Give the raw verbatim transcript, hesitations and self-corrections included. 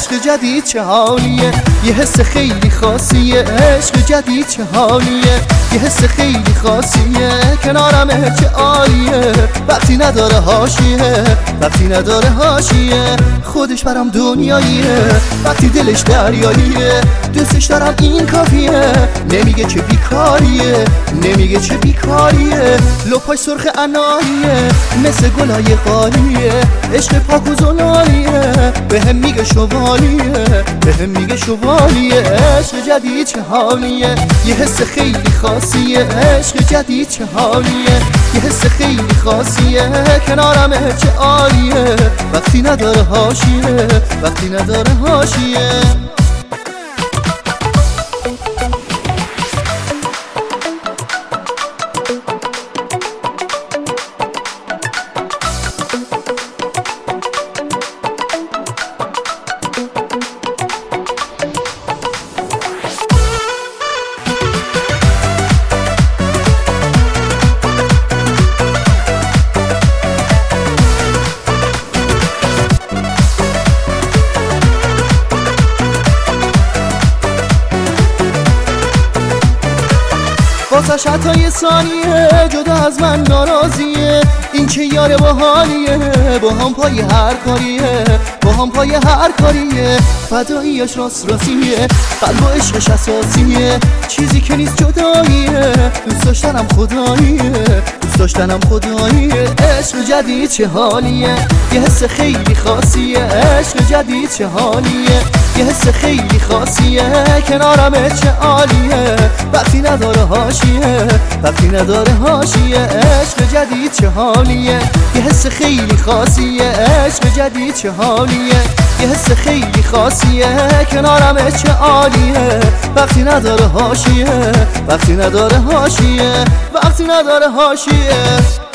عشق جدید چه حالیه، یه حس خیلی خاصیه. عشق جدید چه حالیه، یه حس خیلی خاصیه. کنارمه چه عالیه، وقتی نداره حاشیه، وقتی نداره حاشیه. خودش برام دنیاییه، وقتی دلش دریاییه. دوستش دارم این کافیه، نمیگه چه بیکاریه، نمیگه چه بیکاریه. لپاش سرخ اناریه، مثل گلای قالیه. عشق پاک و زلالیه، بهم میگه شوالیه، بهم میگه شوالیه. عشق جدید چه حالیه، یه حس خیلی خاصیه. عشق جدید چه حالیه، یه حس خیلی خاصیه. کنارمه چه عالیه، وقتی نداره حاشیه، وقتی نداره حاشیه. واسش حتی یه ثانیه جدا از من ناراضیه. این که یاره با حالیه، با هم پای هر کاریه، با هم پای هر کاریه. فداییش راست راستیه، قلب و عشقش اساسیه. چیزی که نیست جداییه، دوست داشتنم خداییه، دوست داشتنم خداییه. عشق جدید چه حالیه، یه حس خیلی خاصیه. عشق جدید چه حالیه، یه حس خیلی خاصیه. کنارمه چه عالیه، وقتی نداره حاشیه، وقتی نداره حاشیه. عشق جدید چه حالیه، یه حس خیلی خاصیه. عشق جدید چه حالیه، یه حس خیلی خاصیه. کنارمه چه عالیه، وقتی نداره حاشیه، وقتی نداره حاشیه، وقتی نداره حاشیه.